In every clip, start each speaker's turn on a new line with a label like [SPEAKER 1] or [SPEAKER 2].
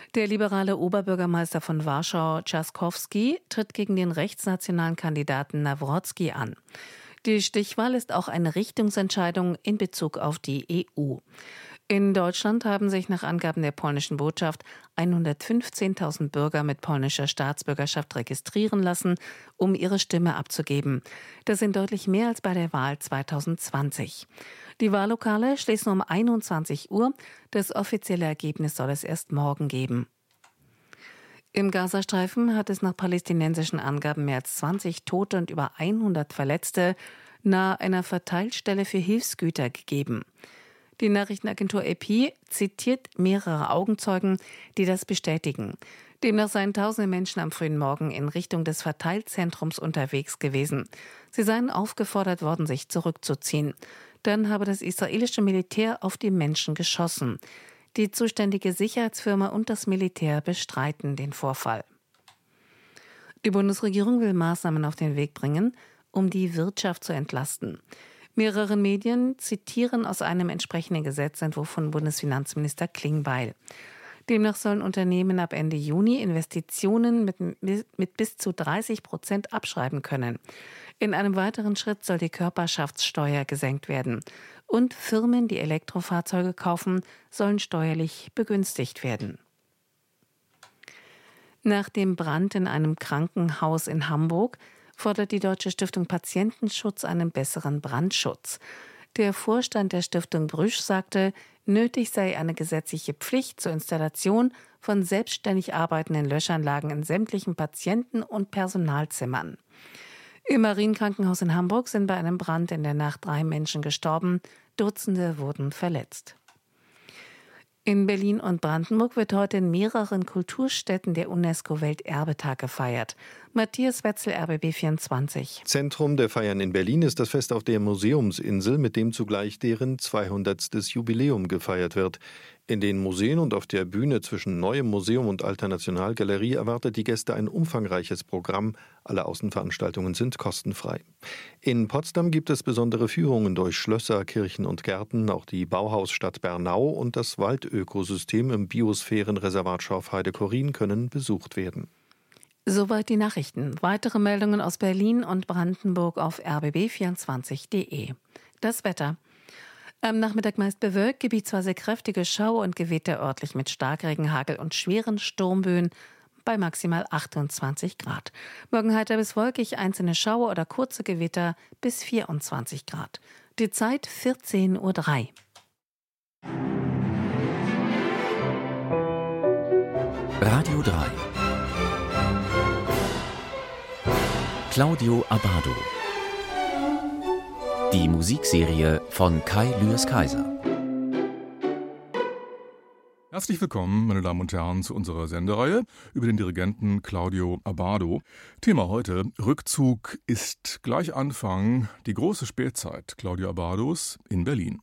[SPEAKER 1] Der liberale Oberbürgermeister von Warschau, Trzaskowski, tritt gegen den rechtsnationalen Kandidaten Nawrocki an. Die Stichwahl ist auch eine Richtungsentscheidung in Bezug auf die EU. In Deutschland haben sich nach Angaben der polnischen Botschaft 115.000 Bürger mit polnischer Staatsbürgerschaft registrieren lassen, um ihre Stimme abzugeben. Das sind deutlich mehr als bei der Wahl 2020. Die Wahllokale schließen um 21 Uhr. Das offizielle Ergebnis soll es erst morgen geben. Im Gazastreifen hat es nach palästinensischen Angaben mehr als 20 Tote und über 100 Verletzte nahe einer Verteilstelle für Hilfsgüter gegeben. Die Nachrichtenagentur AP zitiert mehrere Augenzeugen, die das bestätigen. Demnach seien tausende Menschen am frühen Morgen in Richtung des Verteilzentrums unterwegs gewesen. Sie seien aufgefordert worden, sich zurückzuziehen. Dann habe das israelische Militär auf die Menschen geschossen. Die zuständige Sicherheitsfirma und das Militär bestreiten den Vorfall. Die Bundesregierung will Maßnahmen auf den Weg bringen, um die Wirtschaft zu entlasten. Mehrere Medien zitieren aus einem entsprechenden Gesetzentwurf von Bundesfinanzminister Klingbeil. Demnach sollen Unternehmen ab Ende Juni Investitionen mit bis zu 30% abschreiben können. In einem weiteren Schritt soll die Körperschaftssteuer gesenkt werden. Und Firmen, die Elektrofahrzeuge kaufen, sollen steuerlich begünstigt werden. Nach dem Brand in einem Krankenhaus in Hamburg fordert die Deutsche Stiftung Patientenschutz einen besseren Brandschutz. Der Vorstand der Stiftung Brüsch sagte, nötig sei eine gesetzliche Pflicht zur Installation von selbstständig arbeitenden Löschanlagen in sämtlichen Patienten- und Personalzimmern. Im Marienkrankenhaus in Hamburg sind bei einem Brand in der Nacht 3 Menschen gestorben, Dutzende wurden verletzt. In Berlin und Brandenburg wird heute in mehreren Kulturstätten der UNESCO-Welterbetag gefeiert. Matthias Wetzel, RBB 24.
[SPEAKER 2] Zentrum der Feiern in Berlin ist das Fest auf der Museumsinsel, mit dem zugleich deren 200. Jubiläum gefeiert wird. In den Museen und auf der Bühne zwischen Neuem Museum und Alter Nationalgalerie erwartet die Gäste ein umfangreiches Programm. Alle Außenveranstaltungen sind kostenfrei. In Potsdam gibt es besondere Führungen durch Schlösser, Kirchen und Gärten. Auch die Bauhausstadt Bernau und das Waldökosystem im Biosphärenreservat Schorfheide-Chorin können besucht werden.
[SPEAKER 1] Soweit die Nachrichten. Weitere Meldungen aus Berlin und Brandenburg auf rbb24.de. Das Wetter. Am Nachmittag meist bewölkt, gebietsweise kräftige Schauer und Gewitter örtlich mit Starkregen, Hagel und schweren Sturmböen bei maximal 28 Grad. Morgen heiter bis wolkig, einzelne Schauer oder kurze Gewitter bis 24 Grad. Die Zeit 14:03 Uhr.
[SPEAKER 3] Radio 3. Claudio Abbado. Die Musikserie von Kai Lüers-Kaiser.
[SPEAKER 4] Herzlich willkommen, meine Damen und Herren, zu unserer Sendereihe über den Dirigenten Claudio Abbado. Thema heute: Rückzug ist gleich Anfang, die große Spätzeit Claudio Abbados in Berlin.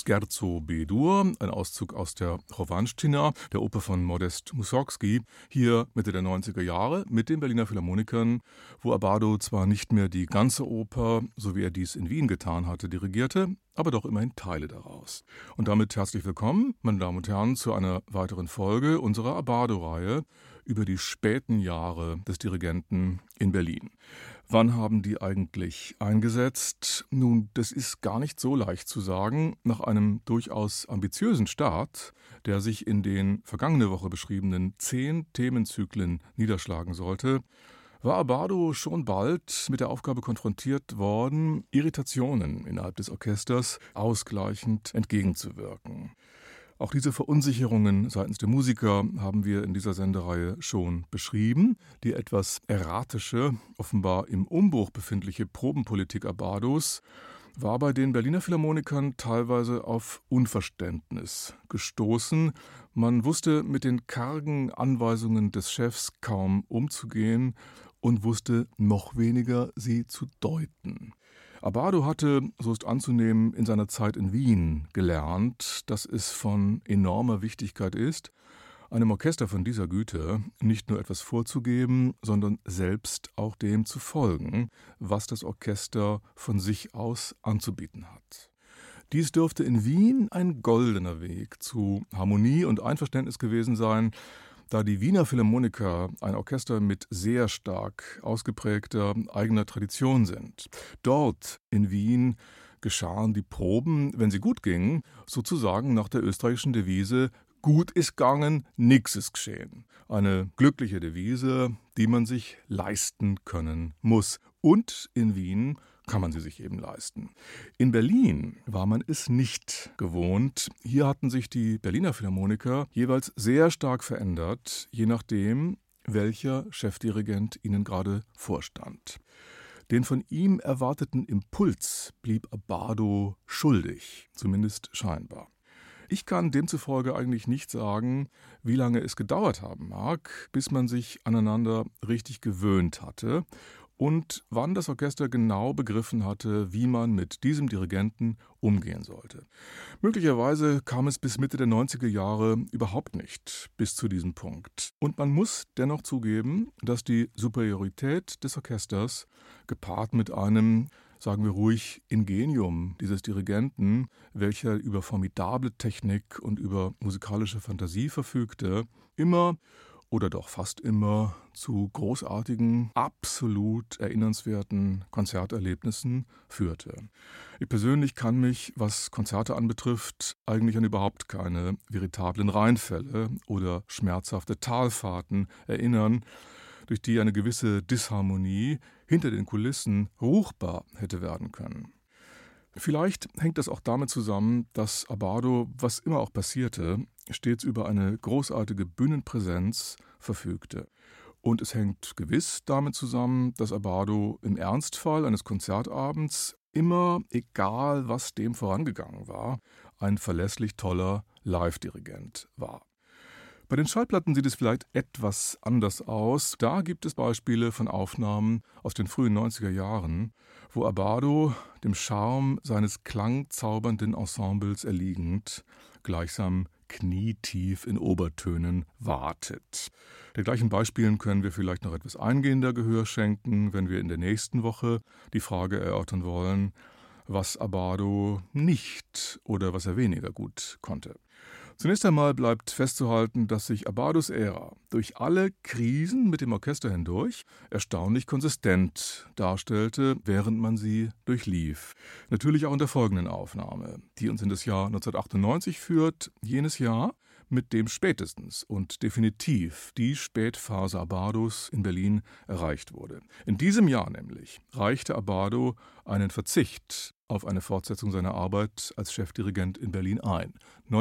[SPEAKER 4] Scherzo B-Dur, ein Auszug aus der Hrovanština, der Oper von Modest Mussorgsky, hier Mitte der 90er Jahre mit den Berliner Philharmonikern, wo Abbado zwar nicht mehr die ganze Oper, so wie er dies in Wien getan hatte, dirigierte, aber doch immerhin Teile daraus. Und damit herzlich willkommen, meine Damen und Herren, zu einer weiteren Folge unserer Abbado-Reihe über die späten Jahre des Dirigenten in Berlin. Wann haben die eigentlich eingesetzt? Nun, das ist gar nicht so leicht zu sagen. Nach einem durchaus ambitiösen Start, der sich in den vergangene Woche beschriebenen 10 Themenzyklen niederschlagen sollte, war Abbado schon bald mit der Aufgabe konfrontiert worden, Irritationen innerhalb des Orchesters ausgleichend entgegenzuwirken. Auch diese Verunsicherungen seitens der Musiker haben wir in dieser Sendereihe schon beschrieben. Die etwas erratische, offenbar im Umbruch befindliche Probenpolitik Abbados war bei den Berliner Philharmonikern teilweise auf Unverständnis gestoßen. Man wusste mit den kargen Anweisungen des Chefs kaum umzugehen und wusste noch weniger, sie zu deuten. Abbado hatte, so ist anzunehmen, in seiner Zeit in Wien gelernt, dass es von enormer Wichtigkeit ist, einem Orchester von dieser Güte nicht nur etwas vorzugeben, sondern selbst auch dem zu folgen, was das Orchester von sich aus anzubieten hat. Dies dürfte in Wien ein goldener Weg zu Harmonie und Einverständnis gewesen sein, da die Wiener Philharmoniker ein Orchester mit sehr stark ausgeprägter eigener Tradition sind. Dort in Wien geschahen die Proben, wenn sie gut gingen, sozusagen nach der österreichischen Devise „Gut ist gegangen, nix ist geschehen". Eine glückliche Devise, die man sich leisten können muss. Und in Wien kann man sie sich eben leisten. In Berlin war man es nicht gewohnt. Hier hatten sich die Berliner Philharmoniker jeweils sehr stark verändert, je nachdem, welcher Chefdirigent ihnen gerade vorstand. Den von ihm erwarteten Impuls blieb Abbado schuldig, zumindest scheinbar. Ich kann demzufolge eigentlich nicht sagen, wie lange es gedauert haben mag, bis man sich aneinander richtig gewöhnt hatte und wann das Orchester genau begriffen hatte, wie man mit diesem Dirigenten umgehen sollte. Möglicherweise kam es bis Mitte der 90er Jahre überhaupt nicht bis zu diesem Punkt. Und man muss dennoch zugeben, dass die Superiorität des Orchesters gepaart mit einem, sagen wir ruhig, Ingenium dieses Dirigenten, welcher über formidable Technik und über musikalische Fantasie verfügte, immer oder doch fast immer zu großartigen, absolut erinnernswerten Konzerterlebnissen führte. Ich persönlich kann mich, was Konzerte anbetrifft, eigentlich an überhaupt keine veritablen Reinfälle oder schmerzhafte Talfahrten erinnern, durch die eine gewisse Disharmonie hinter den Kulissen ruchbar hätte werden können. Vielleicht hängt das auch damit zusammen, dass Abbado, was immer auch passierte, stets über eine großartige Bühnenpräsenz verfügte. Und es hängt gewiss damit zusammen, dass Abbado im Ernstfall eines Konzertabends immer, egal was dem vorangegangen war, ein verlässlich toller Live-Dirigent war. Bei den Schallplatten sieht es vielleicht etwas anders aus. Da gibt es Beispiele von Aufnahmen aus den frühen 90er Jahren, wo Abbado dem Charme seines klangzaubernden Ensembles erliegend gleichsam knietief in Obertönen wartet. Dergleichen Beispielen können wir vielleicht noch etwas eingehender Gehör schenken, wenn wir in der nächsten Woche die Frage erörtern wollen, was Abbado nicht oder was er weniger gut konnte. Zunächst einmal bleibt festzuhalten, dass sich Abbados Ära durch alle Krisen mit dem Orchester hindurch erstaunlich konsistent darstellte, während man sie durchlief. Natürlich auch in der folgenden Aufnahme, die uns in das Jahr 1998 führt, jenes Jahr, mit dem spätestens und definitiv die Spätphase Abbados in Berlin erreicht wurde. In diesem Jahr nämlich reichte Abbado einen Verzicht auf eine Fortsetzung seiner Arbeit als Chefdirigent in Berlin ein.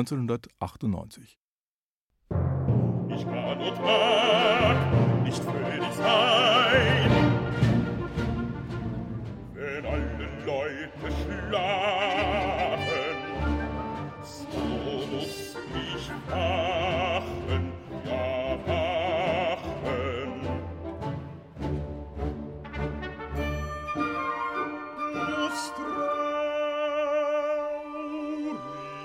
[SPEAKER 4] 1998.
[SPEAKER 5] Ich kann und mag nicht fröhlich sein, wenn alle Leute schlafen. So muss ich wachen, ja wachen. Muss traurig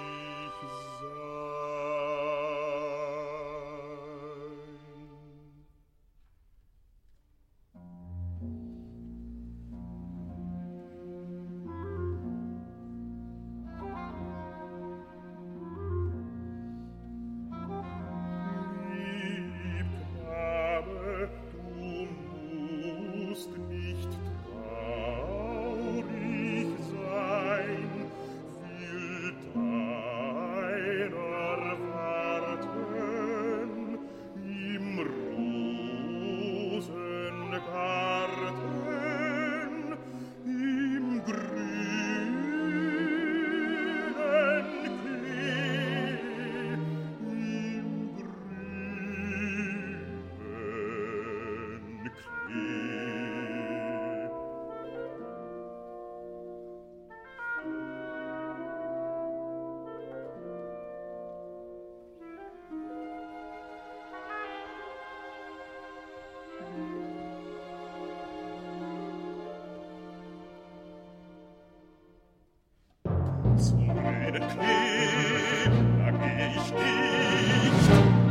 [SPEAKER 5] Krieg, da geh ich nicht.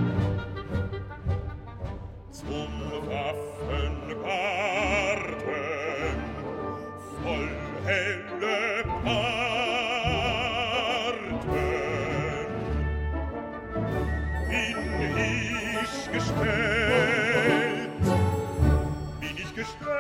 [SPEAKER 5] Zum Waffengarten, voll helle Parten, bin ich gestellt, bin ich gestellt.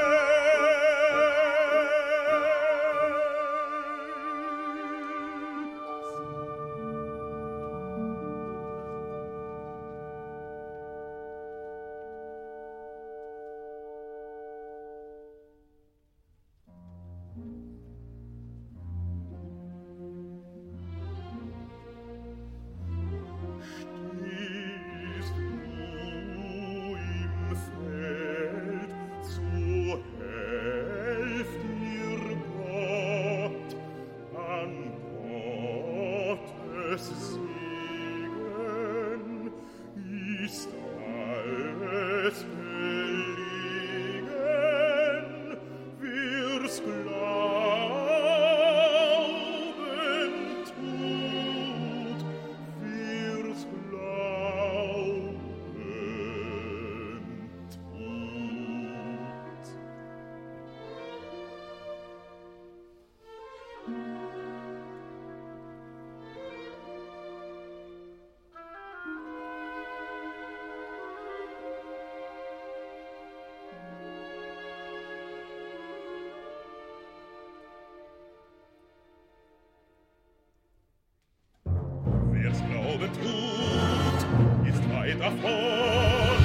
[SPEAKER 5] Stehst du im Feld, so helf dir Gott, an Gottes Segen ist alles belegen, wir's glauben tut, wir's glauben tut. Wer's glauben tut, ist weit davon.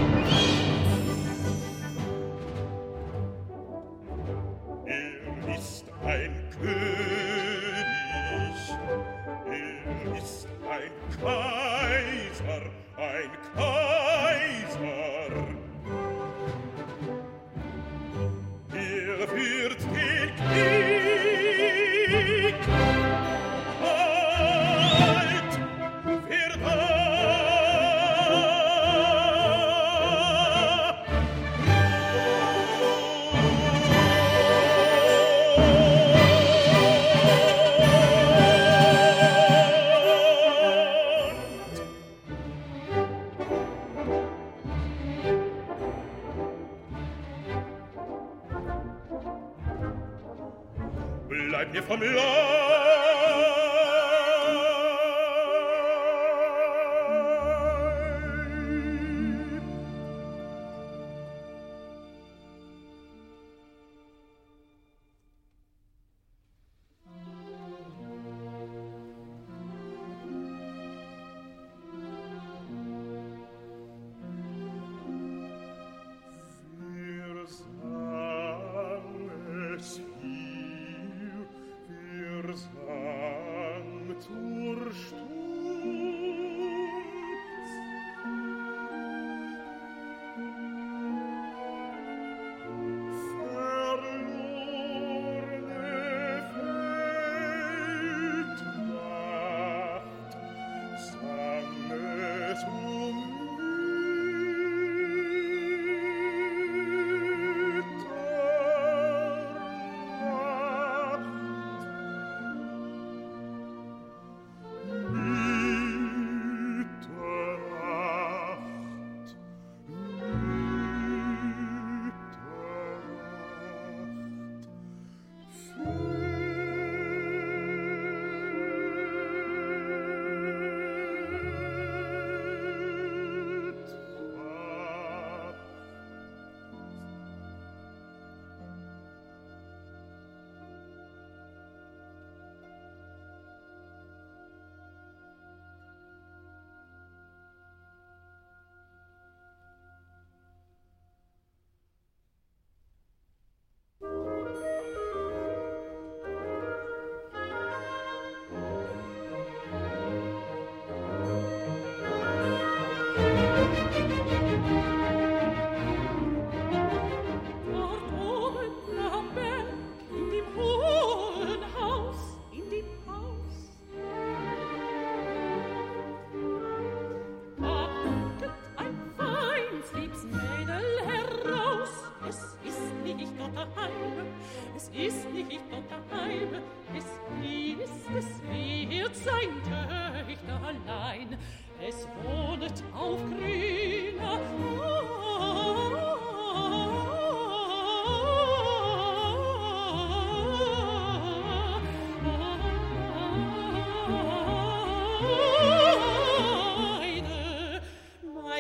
[SPEAKER 5] Ist ein König, ist ein Kaiser, ein Kaiser. Führt den Krieg, halt, wer da? Bleib mir vom Leib. Wir sang es hier, wir sang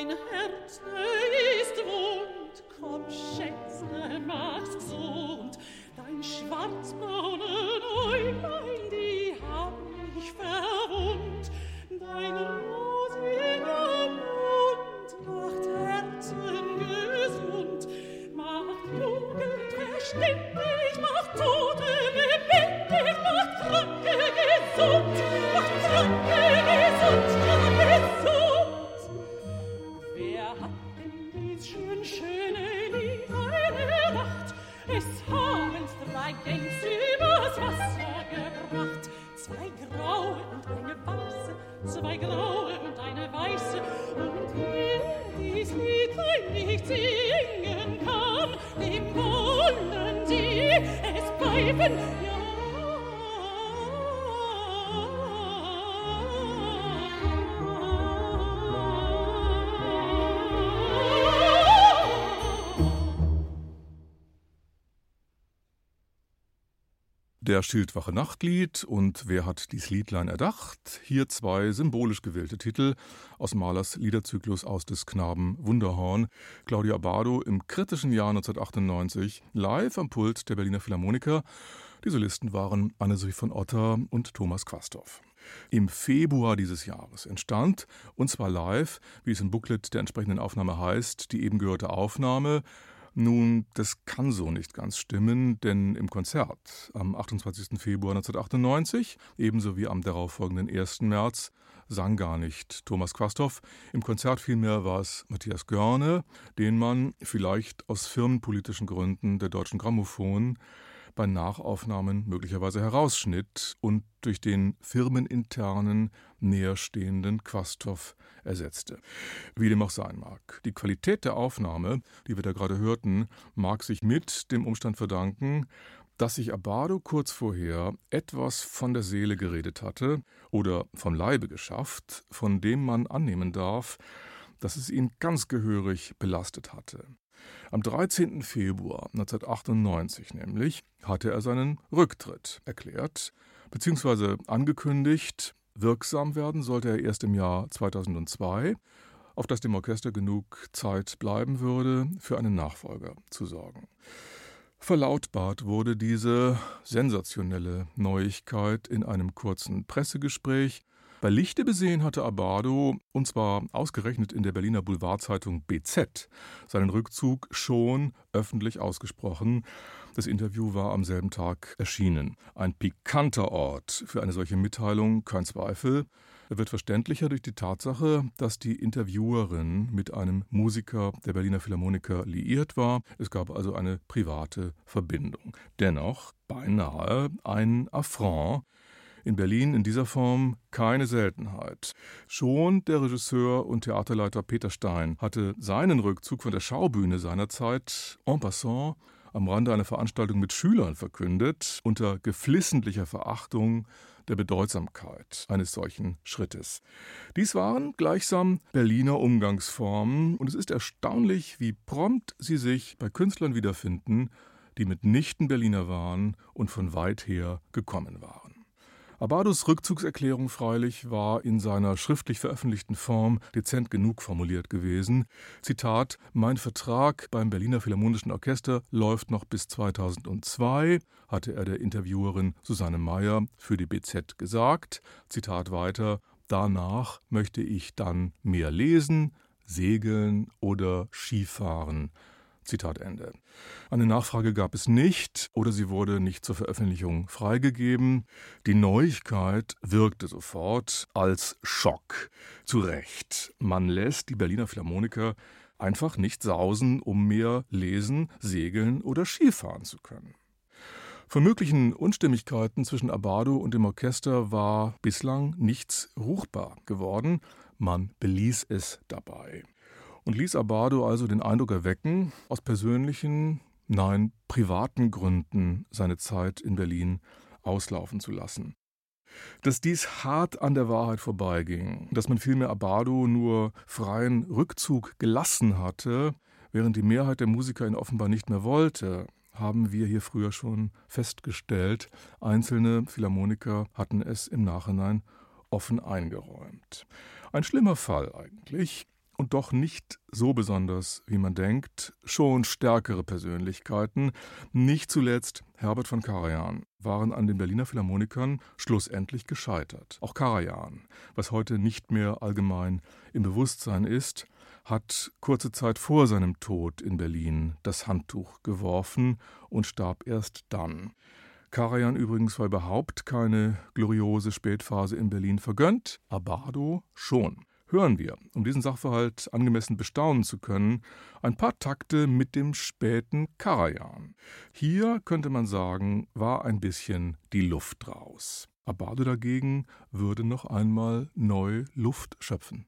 [SPEAKER 6] Mein Herz ist wund, komm, Schätzle, mach's gesund. Dein schwarzbraunen Äuglein, die hab mich verwundt. Dein rosiger Mund macht Herzen gesund, macht Jugend verständig, macht Tote lebendig, macht Kranke gesund, macht Kranke gesund, gesund. Wer hat denn dies schöne Lied erdacht? Es haben's 3 Gänse übers Wasser gebracht. 2 graue und eine weiße, 2 graue und eine weiße. Und wer dies Liedlein nicht singen kann, dem wollen sie es pfeifen, ja.
[SPEAKER 4] Der Schildwache Nachtlied und Wer hat dies Liedlein erdacht? Hier 2 symbolisch gewählte Titel aus Mahlers Liederzyklus Aus des Knaben Wunderhorn. Claudio Abbado im kritischen Jahr 1998 live am Pult der Berliner Philharmoniker. Die Solisten waren Anne-Sophie von Otter und Thomas Quasthoff. Im Februar dieses Jahres entstand, und zwar live, wie es im Booklet der entsprechenden Aufnahme heißt, die eben gehörte Aufnahme. Nun, das kann so nicht ganz stimmen, denn im Konzert am 28. Februar 1998, ebenso wie am darauffolgenden 1. März, sang gar nicht Thomas Quasthoff. Im Konzert vielmehr war es Matthias Görne, den man vielleicht aus firmenpolitischen Gründen der Deutschen Grammophon bei Nachaufnahmen möglicherweise herausschnitt und durch den firmeninternen, näherstehenden Quasthoff ersetzte. Wie dem auch sein mag. Die Qualität der Aufnahme, die wir da gerade hörten, mag sich mit dem Umstand verdanken, dass sich Abbado kurz vorher etwas von der Seele geredet hatte oder vom Leibe geschafft, von dem man annehmen darf, dass es ihn ganz gehörig belastet hatte. Am 13. Februar 1998 nämlich hatte er seinen Rücktritt erklärt, beziehungsweise angekündigt. Wirksam werden sollte er erst im Jahr 2002, auf das dem Orchester genug Zeit bleiben würde, für einen Nachfolger zu sorgen. Verlautbart wurde diese sensationelle Neuigkeit in einem kurzen Pressegespräch. Bei Lichte besehen hatte Abbado, und zwar ausgerechnet in der Berliner Boulevardzeitung BZ, seinen Rückzug schon öffentlich ausgesprochen. Das Interview war am selben Tag erschienen. Ein pikanter Ort für eine solche Mitteilung, kein Zweifel. Er wird verständlicher durch die Tatsache, dass die Interviewerin mit einem Musiker der Berliner Philharmoniker liiert war. Es gab also eine private Verbindung. Dennoch beinahe ein Affront. In Berlin in dieser Form keine Seltenheit. Schon der Regisseur und Theaterleiter Peter Stein hatte seinen Rückzug von der Schaubühne seinerzeit en passant am Rande einer Veranstaltung mit Schülern verkündet, unter geflissentlicher Verachtung der Bedeutsamkeit eines solchen Schrittes. Dies waren gleichsam Berliner Umgangsformen, und es ist erstaunlich, wie prompt sie sich bei Künstlern wiederfinden, die mitnichten Berliner waren und von weit her gekommen waren. Abbados Rückzugserklärung freilich war in seiner schriftlich veröffentlichten Form dezent genug formuliert gewesen. Zitat: Mein Vertrag beim Berliner Philharmonischen Orchester läuft noch bis 2002, hatte er der Interviewerin Susanne Meyer für die BZ gesagt. Zitat weiter: Danach möchte ich dann mehr lesen, segeln oder Skifahren. Zitat Ende. Eine Nachfrage gab es nicht oder sie wurde nicht zur Veröffentlichung freigegeben. Die Neuigkeit wirkte sofort als Schock. Zu Recht. Man lässt die Berliner Philharmoniker einfach nicht sausen, um mehr lesen, segeln oder Skifahren zu können. Von möglichen Unstimmigkeiten zwischen Abbado und dem Orchester war bislang nichts ruchbar geworden. Man beließ es dabei. Und ließ Abbado also den Eindruck erwecken, aus persönlichen, nein, privaten Gründen seine Zeit in Berlin auslaufen zu lassen. Dass dies hart an der Wahrheit vorbeiging, dass man vielmehr Abbado nur freien Rückzug gelassen hatte, während die Mehrheit der Musiker ihn offenbar nicht mehr wollte, haben wir hier früher schon festgestellt. Einzelne Philharmoniker hatten es im Nachhinein offen eingeräumt. Ein schlimmer Fall eigentlich. und doch nicht so besonders, wie man denkt, schon stärkere Persönlichkeiten, nicht zuletzt Herbert von Karajan, waren an den Berliner Philharmonikern schlussendlich gescheitert. Auch Karajan, was heute nicht mehr allgemein im Bewusstsein ist, hat kurze Zeit vor seinem Tod in Berlin das Handtuch geworfen und starb erst dann. Karajan übrigens war überhaupt keine gloriose Spätphase in Berlin vergönnt, Abbado schon. Hören wir, um diesen Sachverhalt angemessen bestaunen zu können, ein paar Takte mit dem späten Karajan. Hier, könnte man sagen, war ein bisschen die Luft raus. Abbado dagegen würde noch einmal neu Luft schöpfen.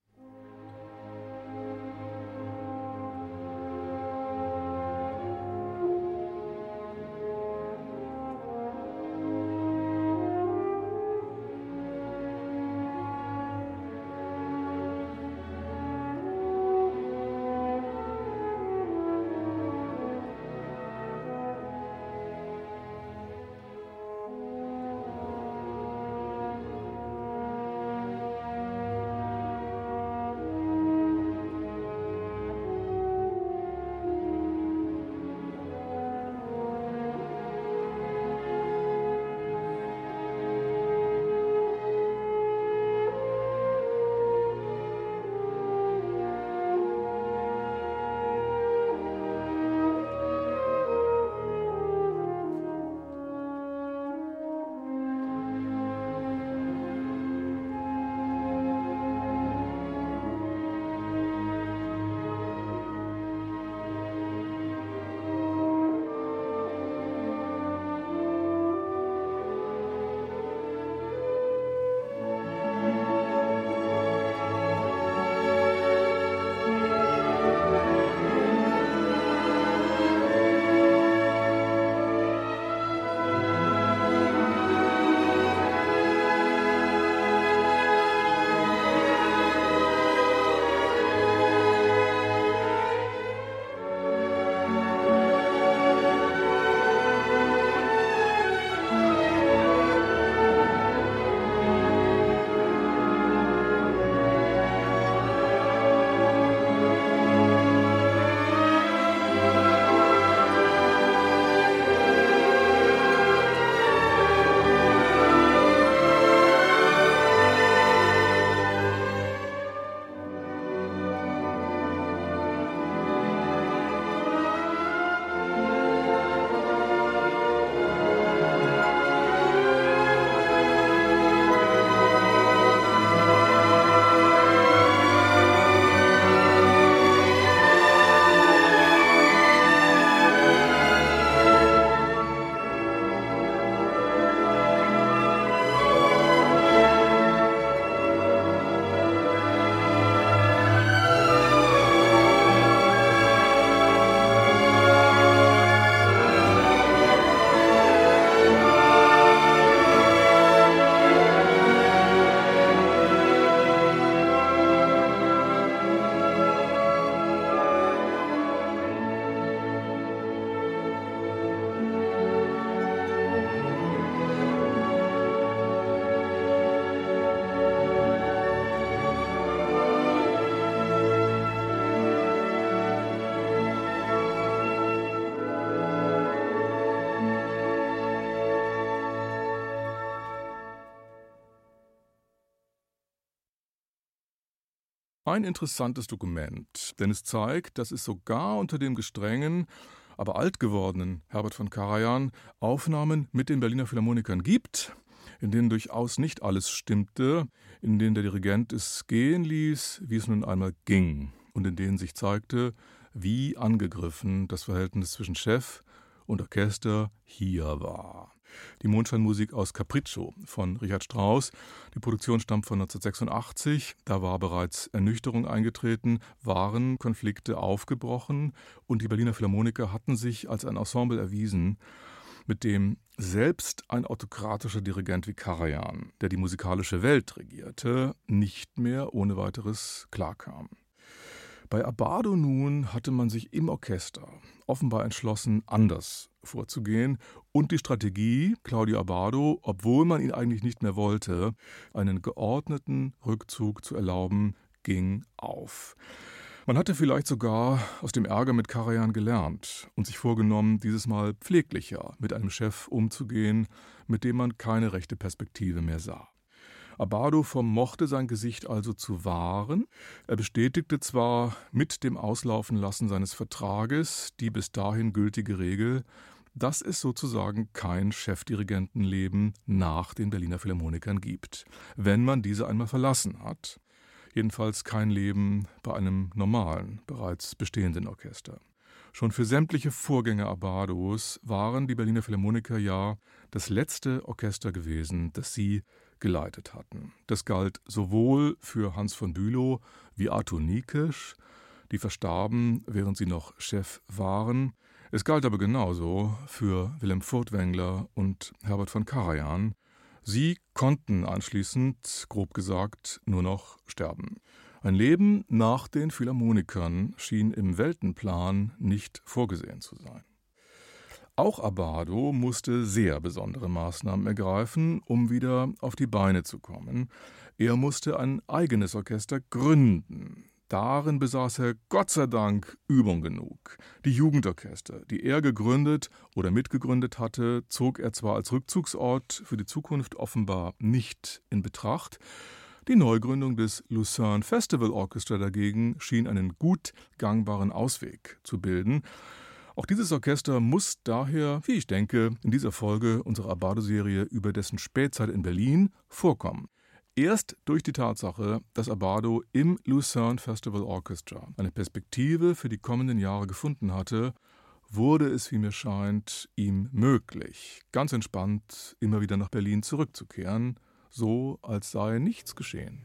[SPEAKER 4] Ein interessantes Dokument, denn es zeigt, dass es sogar unter dem gestrengen, aber alt gewordenen Herbert von Karajan Aufnahmen mit den Berliner Philharmonikern gibt, in denen durchaus nicht alles stimmte, in denen der Dirigent es gehen ließ, wie es nun einmal ging, und in denen sich zeigte, wie angegriffen das Verhältnis zwischen Chef und Orchester hier war. Die Mondscheinmusik aus Capriccio von Richard Strauss. Die Produktion stammt von 1986. Da war bereits Ernüchterung eingetreten, waren Konflikte aufgebrochen und die Berliner Philharmoniker hatten sich als ein Ensemble erwiesen, mit dem selbst ein autokratischer Dirigent wie Karajan, der die musikalische Welt regierte, nicht mehr ohne weiteres klarkam. Bei Abbado nun hatte man sich im Orchester offenbar entschlossen, anders vorzugehen und die Strategie, Claudio Abbado, obwohl man ihn eigentlich nicht mehr wollte, einen geordneten Rückzug zu erlauben, ging auf. Man hatte vielleicht sogar aus dem Ärger mit Karajan gelernt und sich vorgenommen, dieses Mal pfleglicher mit einem Chef umzugehen, mit dem man keine rechte Perspektive mehr sah. Abbado vermochte sein Gesicht also zu wahren. Er bestätigte zwar mit dem Auslaufenlassen seines Vertrages die bis dahin gültige Regel, dass es sozusagen kein Chefdirigentenleben nach den Berliner Philharmonikern gibt, wenn man diese einmal verlassen hat. Jedenfalls kein Leben bei einem normalen, bereits bestehenden Orchester. Schon für sämtliche Vorgänger Abbados waren die Berliner Philharmoniker ja das letzte Orchester gewesen, das sie geleitet hatten. Das galt sowohl für Hans von Bülow wie Arthur Nikisch, die verstarben, während sie noch Chef waren. Es galt aber genauso für Wilhelm Furtwängler und Herbert von Karajan. Sie konnten anschließend, grob gesagt, nur noch sterben. Ein Leben nach den Philharmonikern schien im Weltenplan nicht vorgesehen zu sein. Auch Abbado musste sehr besondere Maßnahmen ergreifen, um wieder auf die Beine zu kommen. Er musste ein eigenes Orchester gründen. Darin besaß er Gott sei Dank Übung genug. Die Jugendorchester, die er gegründet oder mitgegründet hatte, zog er zwar als Rückzugsort für die Zukunft offenbar nicht in Betracht. Die Neugründung des Lucerne Festival Orchestra dagegen schien einen gut gangbaren Ausweg zu bilden. Auch dieses Orchester muss daher, wie ich denke, in dieser Folge unserer Abbado-Serie über dessen Spätzeit in Berlin vorkommen. Erst durch die Tatsache, dass Abbado im Lucerne Festival Orchestra eine Perspektive für die kommenden Jahre gefunden hatte, wurde es, wie mir scheint, ihm möglich, ganz entspannt immer wieder nach Berlin zurückzukehren, so als sei nichts geschehen.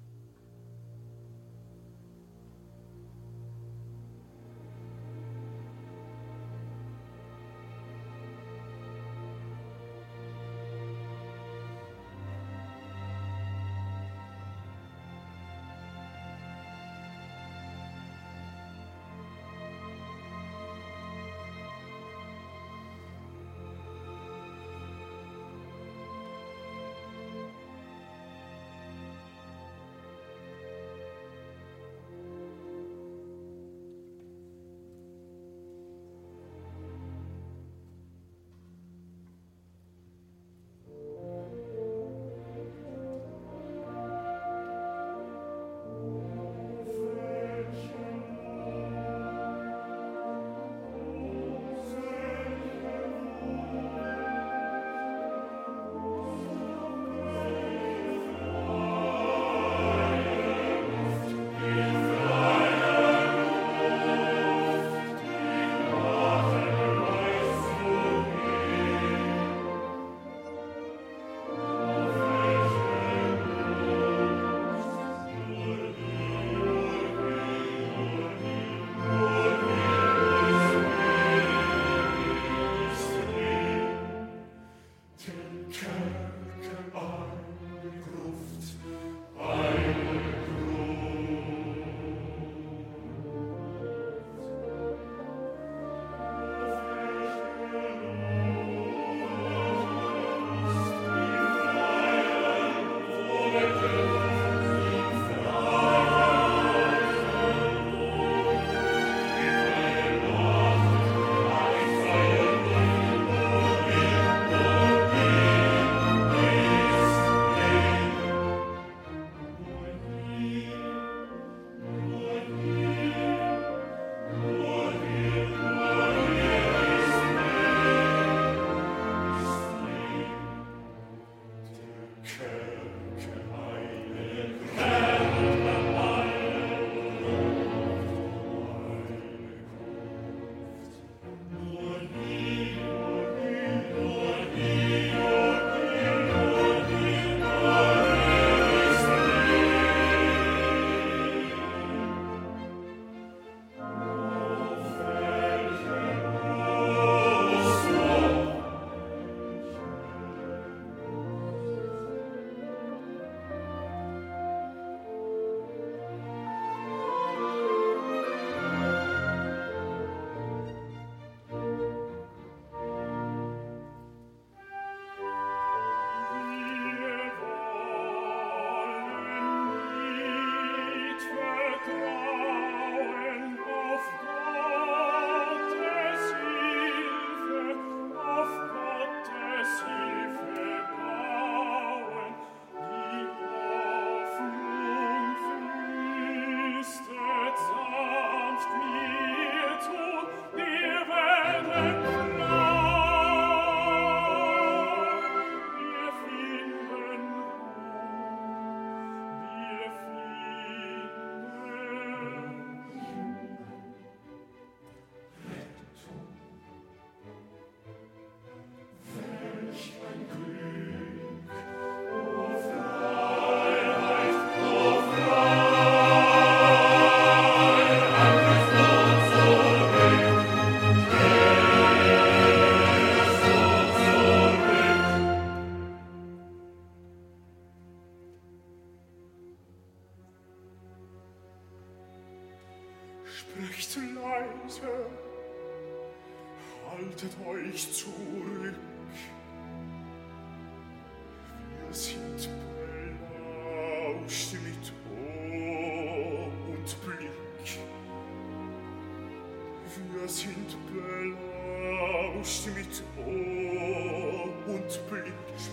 [SPEAKER 5] leise, haltet euch zurück. Wir sind belauscht mit Ohr und Blick. Wir sind belauscht mit Ohr und Blick.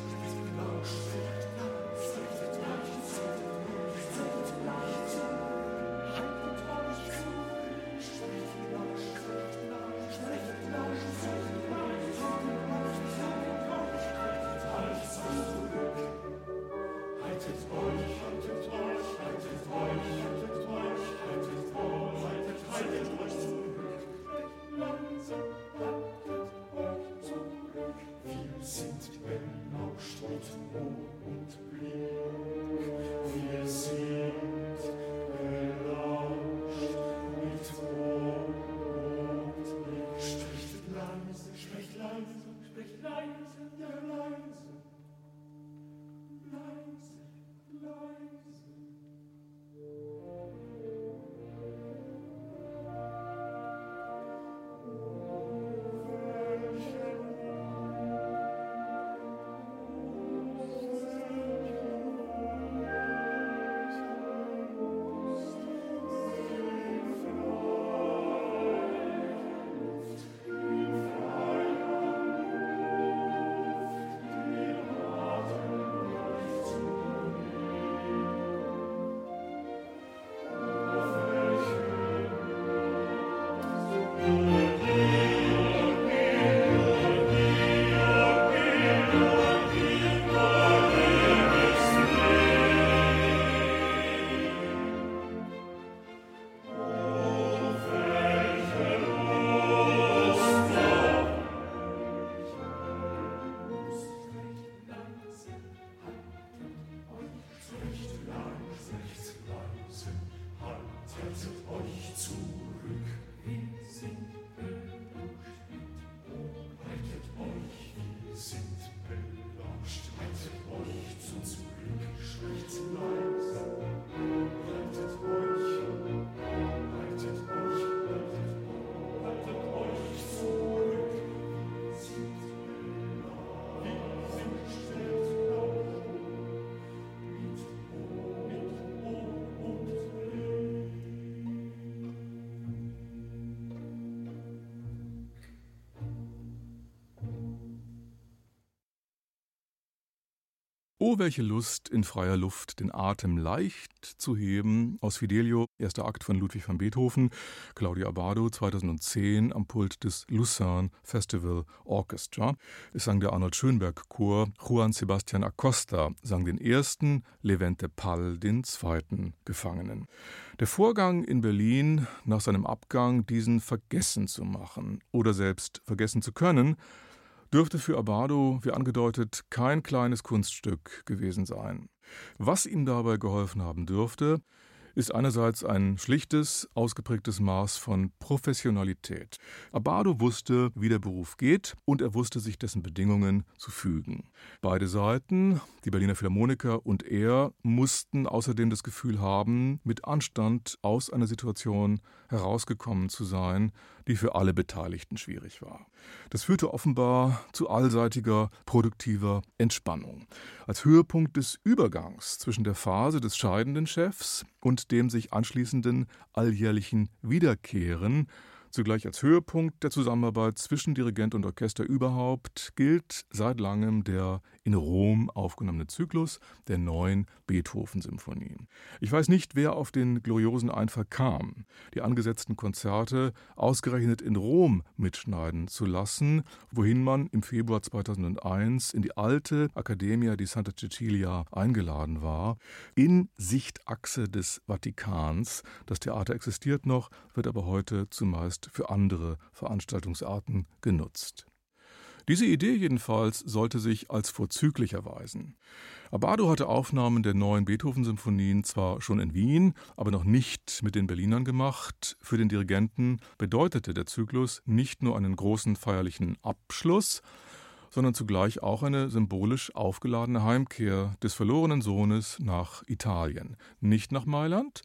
[SPEAKER 4] Oh, welche Lust, in freier Luft den Atem leicht zu heben. Aus Fidelio, erster Akt von Ludwig van Beethoven, Claudio Abbado, 2010 am Pult des Lucerne Festival Orchestra. Es sang der Arnold Schönberg Chor, Juan Sebastian Acosta sang den ersten, Levente Pall den zweiten Gefangenen. Der Vorgang in Berlin, nach seinem Abgang diesen vergessen zu machen oder selbst vergessen zu können, dürfte für Abbado, wie angedeutet, kein kleines Kunststück gewesen sein. Was ihm dabei geholfen haben dürfte, ist einerseits ein schlichtes, ausgeprägtes Maß von Professionalität. Abbado wusste, wie der Beruf geht, und er wusste, sich dessen Bedingungen zu fügen. Beide Seiten, die Berliner Philharmoniker und er, mussten außerdem das Gefühl haben, mit Anstand aus einer Situation herausgekommen zu sein, die für alle Beteiligten schwierig war. Das führte offenbar zu allseitiger, produktiver Entspannung. Als Höhepunkt des Übergangs zwischen der Phase des scheidenden Chefs und dem sich anschließenden alljährlichen Wiederkehren, zugleich als Höhepunkt der Zusammenarbeit zwischen Dirigent und Orchester überhaupt, gilt seit langem der in Rom aufgenommene Zyklus der 9 Beethoven-Symphonien. Ich weiß nicht, wer auf den gloriosen Einfall kam, die angesetzten Konzerte ausgerechnet in Rom mitschneiden zu lassen, wohin man im Februar 2001 in die alte Accademia di Santa Cecilia eingeladen war, in Sichtachse des Vatikans. Das Theater existiert noch, wird aber heute zumeist für andere Veranstaltungsarten genutzt. Diese Idee jedenfalls sollte sich als vorzüglich erweisen. Abbado hatte Aufnahmen der 9 Beethoven-Symphonien zwar schon in Wien, aber noch nicht mit den Berlinern gemacht. Für den Dirigenten bedeutete der Zyklus nicht nur einen großen feierlichen Abschluss, sondern zugleich auch eine symbolisch aufgeladene Heimkehr des verlorenen Sohnes nach Italien. Nicht nach Mailand,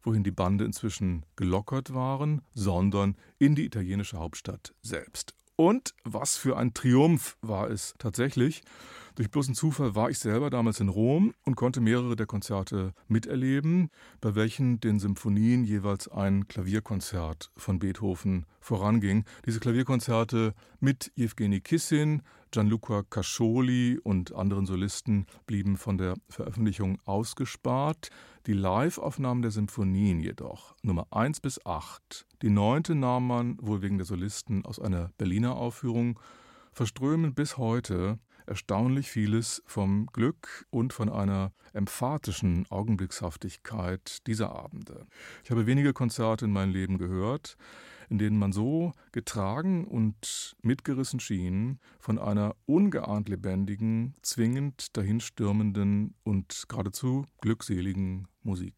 [SPEAKER 4] wohin die Bande inzwischen gelockert waren, sondern in die italienische Hauptstadt selbst. Und was für ein Triumph war es tatsächlich. Durch bloßen Zufall war ich selber damals in Rom und konnte mehrere der Konzerte miterleben, bei welchen den Symphonien jeweils ein Klavierkonzert von Beethoven voranging. Diese Klavierkonzerte mit Jewgeni Kissin, Gianluca Cascioli und anderen Solisten blieben von der Veröffentlichung ausgespart. Die Live-Aufnahmen der Symphonien jedoch, Nummer 1 bis 8, die 9. nahm man wohl wegen der Solisten aus einer Berliner Aufführung, verströmen bis heute erstaunlich vieles vom Glück und von einer emphatischen Augenblickshaftigkeit dieser Abende. Ich habe wenige Konzerte in meinem Leben gehört, in denen man so getragen und mitgerissen schien von einer ungeahnt lebendigen, zwingend dahinstürmenden und geradezu glückseligen Musik.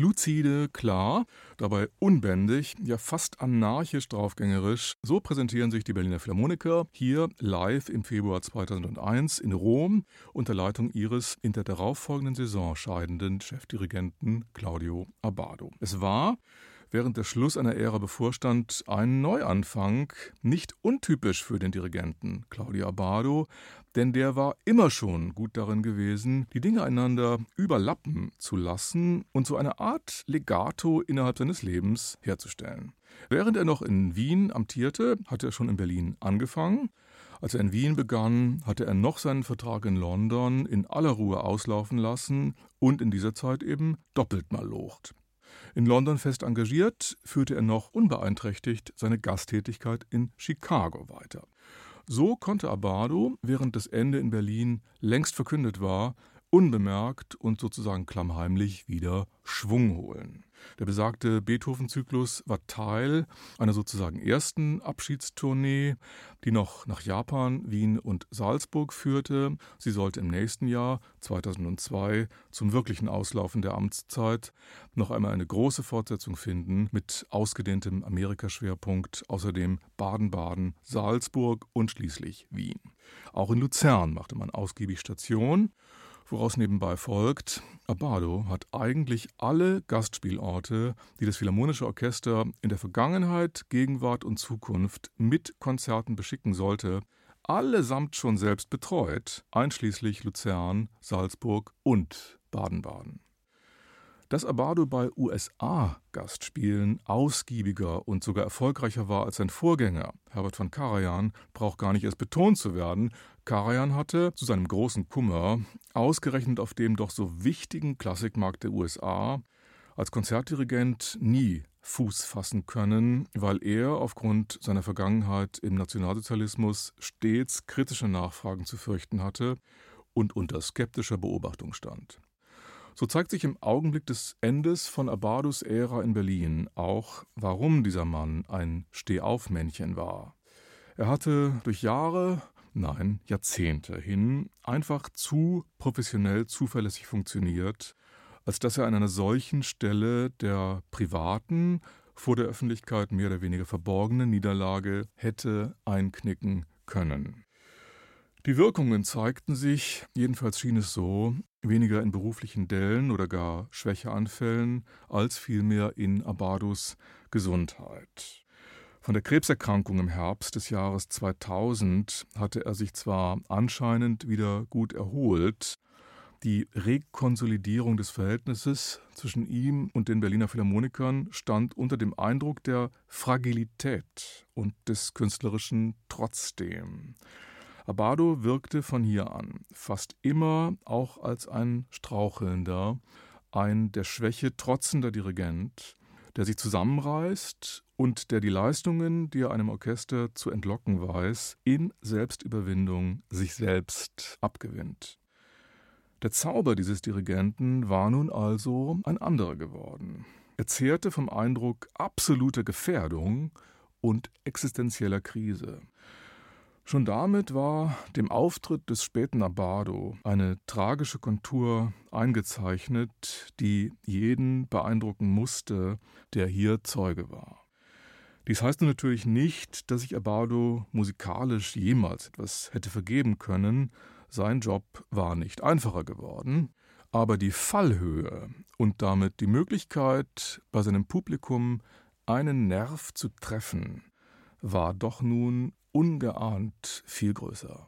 [SPEAKER 4] Luzide, klar, dabei unbändig, ja fast anarchisch draufgängerisch. So präsentieren sich die Berliner Philharmoniker hier live im Februar 2001 in Rom unter Leitung ihres in der darauffolgenden Saison scheidenden Chefdirigenten Claudio Abbado. Es war, während der Schluss einer Ära bevorstand, ein Neuanfang, nicht untypisch für den Dirigenten Claudio Abbado, denn der war immer schon gut darin gewesen, die Dinge einander überlappen zu lassen und so eine Art Legato innerhalb seines Lebens herzustellen. Während er noch in Wien amtierte, hatte er schon in Berlin angefangen. Als er in Wien begann, hatte er noch seinen Vertrag in London in aller Ruhe auslaufen lassen und in dieser Zeit eben doppelt malocht. In London fest engagiert, führte er noch unbeeinträchtigt seine Gasttätigkeit in Chicago weiter. So konnte Abbado, während das Ende in Berlin längst verkündet war, unbemerkt und sozusagen klammheimlich wieder Schwung holen. Der besagte Beethoven-Zyklus war Teil einer sozusagen ersten Abschiedstournee, die noch nach Japan, Wien und Salzburg führte. Sie sollte im nächsten Jahr, 2002, zum wirklichen Auslaufen der Amtszeit noch einmal eine große Fortsetzung finden mit ausgedehntem Amerikaschwerpunkt, außerdem Baden-Baden, Salzburg und schließlich Wien. Auch in Luzern machte man ausgiebig Station. Woraus nebenbei folgt, Abbado hat eigentlich alle Gastspielorte, die das Philharmonische Orchester in der Vergangenheit, Gegenwart und Zukunft mit Konzerten beschicken sollte, allesamt schon selbst betreut, einschließlich Luzern, Salzburg und Baden-Baden. Dass Abbado bei USA-Gastspielen ausgiebiger und sogar erfolgreicher war als sein Vorgänger, Herbert von Karajan, braucht gar nicht erst betont zu werden. Karajan hatte, zu seinem großen Kummer, ausgerechnet auf dem doch so wichtigen Klassikmarkt der USA, als Konzertdirigent nie Fuß fassen können, weil er aufgrund seiner Vergangenheit im Nationalsozialismus stets kritische Nachfragen zu fürchten hatte und unter skeptischer Beobachtung stand. So zeigt sich im Augenblick des Endes von Abbados Ära in Berlin auch, warum dieser Mann ein Stehaufmännchen war. Er hatte durch Jahre, nein, Jahrzehnte hin einfach zu professionell zuverlässig funktioniert, als dass er an einer solchen Stelle der privaten, vor der Öffentlichkeit mehr oder weniger verborgenen Niederlage hätte einknicken können. Die Wirkungen zeigten sich, jedenfalls schien es so, weniger in beruflichen Dellen oder gar Schwächeanfällen, als vielmehr in Abbados Gesundheit. Von der Krebserkrankung im Herbst des Jahres 2000 hatte er sich zwar anscheinend wieder gut erholt, die Rekonsolidierung des Verhältnisses zwischen ihm und den Berliner Philharmonikern stand unter dem Eindruck der Fragilität und des künstlerischen Trotzdem. Abbado wirkte von hier an fast immer auch als ein strauchelnder, ein der Schwäche trotzender Dirigent, der sich zusammenreißt und der die Leistungen, die er einem Orchester zu entlocken weiß, in Selbstüberwindung sich selbst abgewinnt. Der Zauber dieses Dirigenten war nun also ein anderer geworden. Er zehrte vom Eindruck absoluter Gefährdung und existenzieller Krise. Schon damit war dem Auftritt des späten Abbado eine tragische Kontur eingezeichnet, die jeden beeindrucken musste, der hier Zeuge war. Dies heißt natürlich nicht, dass sich Abbado musikalisch jemals etwas hätte vergeben können. Sein Job war nicht einfacher geworden, aber die Fallhöhe und damit die Möglichkeit, bei seinem Publikum einen Nerv zu treffen, war doch nun ungeahnt viel größer.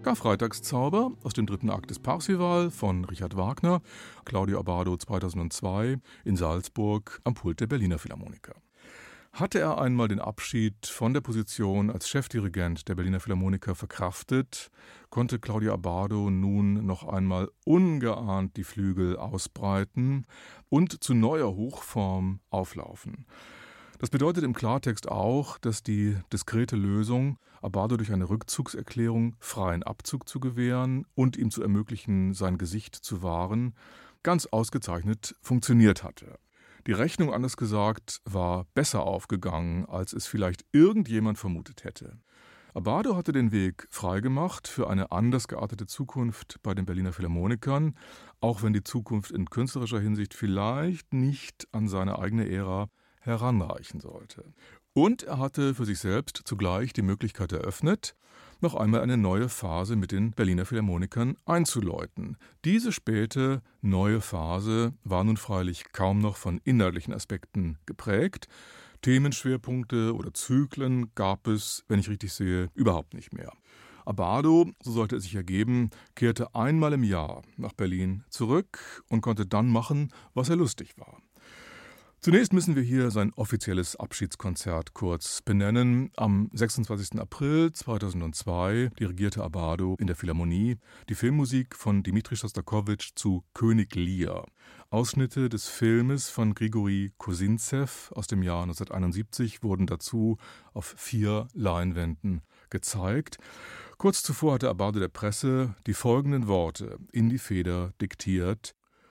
[SPEAKER 4] Karfreitagszauber aus dem 3. Akt des Parsival von Richard Wagner, Claudio Abbado 2002 in Salzburg am Pult der Berliner Philharmoniker. Hatte er einmal den Abschied von der Position als Chefdirigent der Berliner Philharmoniker verkraftet, konnte Claudio Abbado nun noch einmal ungeahnt die Flügel ausbreiten und zu neuer Hochform auflaufen. Das bedeutet im Klartext auch, dass die diskrete Lösung, Abbado durch eine Rückzugserklärung freien Abzug zu gewähren und ihm zu ermöglichen, sein Gesicht zu wahren, ganz ausgezeichnet funktioniert hatte. Die Rechnung, anders gesagt, war besser aufgegangen, als es vielleicht irgendjemand vermutet hätte. Abbado hatte den Weg freigemacht für eine anders geartete Zukunft bei den Berliner Philharmonikern, auch wenn die Zukunft in künstlerischer Hinsicht vielleicht nicht an seine eigene Ära heranreichen sollte. Und er hatte für sich selbst zugleich die Möglichkeit eröffnet, noch einmal eine neue Phase mit den Berliner Philharmonikern einzuläuten. Diese späte neue Phase war nun freilich kaum noch von inhaltlichen Aspekten geprägt. Themenschwerpunkte oder Zyklen gab es, wenn ich richtig sehe, überhaupt nicht mehr. Abbado, so sollte es sich ergeben, kehrte einmal im Jahr nach Berlin zurück und konnte dann machen, was er lustig war. Zunächst müssen wir hier sein offizielles Abschiedskonzert kurz benennen. Am 26. April 2002 dirigierte Abbado in der Philharmonie die Filmmusik von Dmitri Schostakowitsch zu König Lear. Ausschnitte des Filmes von Grigori Kozintsev aus dem Jahr 1971 wurden dazu auf 4 Leinwänden gezeigt. Kurz zuvor hatte Abbado der Presse die folgenden Worte in die Feder diktiert: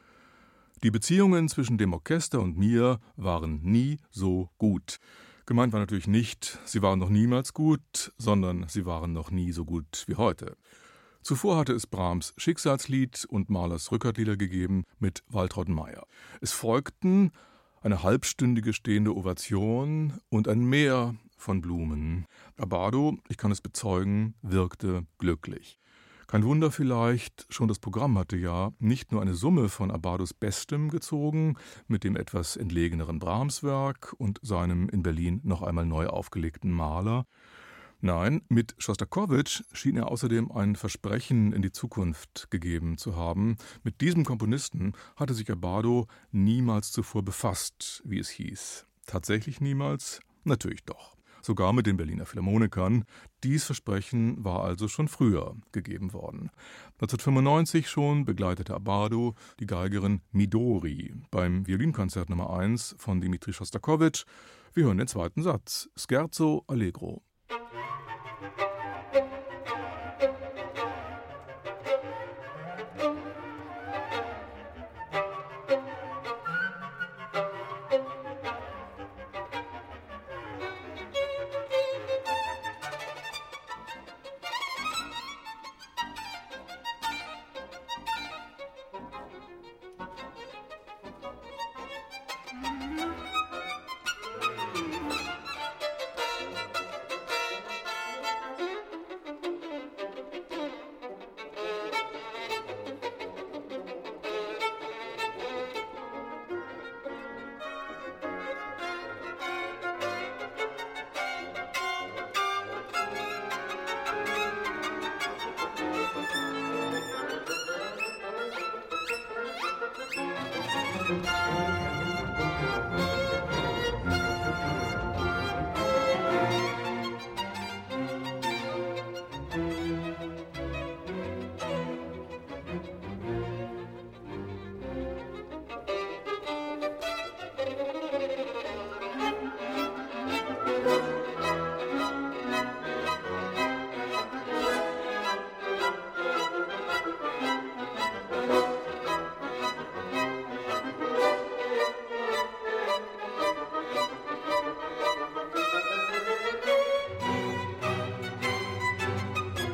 [SPEAKER 4] Die Beziehungen zwischen dem Orchester und mir waren nie so gut. Gemeint war natürlich nicht, sie waren noch niemals gut, sondern sie waren noch nie so gut wie heute. Zuvor hatte es Brahms Schicksalslied und Mahlers Rückertlieder gegeben mit Waltraud Meyer. Es folgten eine halbstündige stehende Ovation und ein Meer von Blumen. Abbado, ich kann es bezeugen, wirkte glücklich. Kein Wunder vielleicht, schon das Programm hatte ja nicht nur eine Summe von Abbados Bestem gezogen, mit dem etwas entlegeneren Brahms-Werk und seinem in Berlin noch einmal neu aufgelegten Mahler. Nein, mit Schostakowitsch schien er außerdem ein Versprechen in die Zukunft gegeben zu haben. Mit diesem Komponisten hatte sich Abbado niemals zuvor befasst, wie es hieß. Tatsächlich niemals? Natürlich doch. Sogar mit den Berliner Philharmonikern. Dies Versprechen war also schon früher gegeben worden. 1995 schon begleitete Abbado die Geigerin Midori beim Violinkonzert Nummer 1 von Dmitri Schostakowitsch. Wir hören den zweiten Satz, Scherzo Allegro.